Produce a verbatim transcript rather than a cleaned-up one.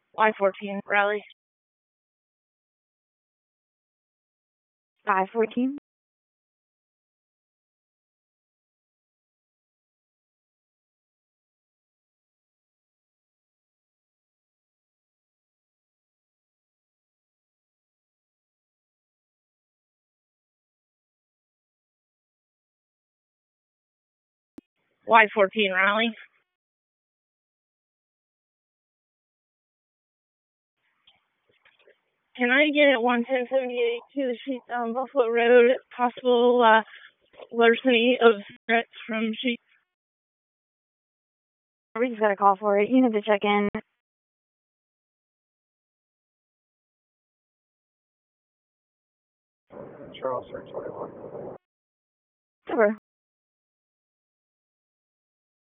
Y fourteen, Raleigh. I fourteen. Y fourteen, Raleigh. Can I get one ten seventy-eight to the sheet on Buffalo Road? Possible uh, larceny of threats from sheep. We just got a call for it. You need to check in. Charles, twenty-one. Super.